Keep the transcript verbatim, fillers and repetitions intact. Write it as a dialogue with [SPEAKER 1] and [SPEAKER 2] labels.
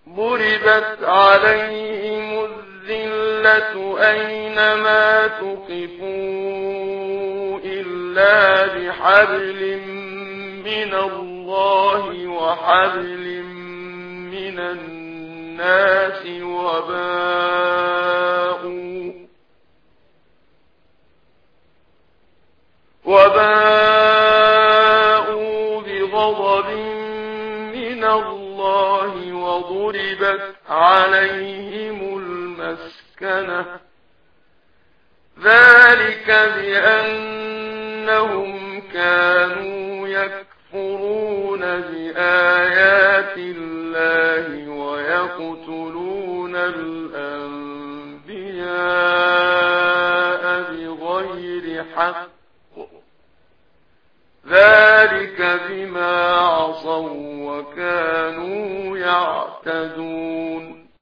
[SPEAKER 1] ضربت عليهم الذلة أينما تقفوا إلا بحبل من الله وحبل من الناس وباءوا وباءوا بغضب من الله وضربت عليهم المسكنة ذلك بأنهم كانوا يكفرون بآيات الله ويقتلون الأنبياء بغير حق ذلك بما عصوا وكانوا يعتدون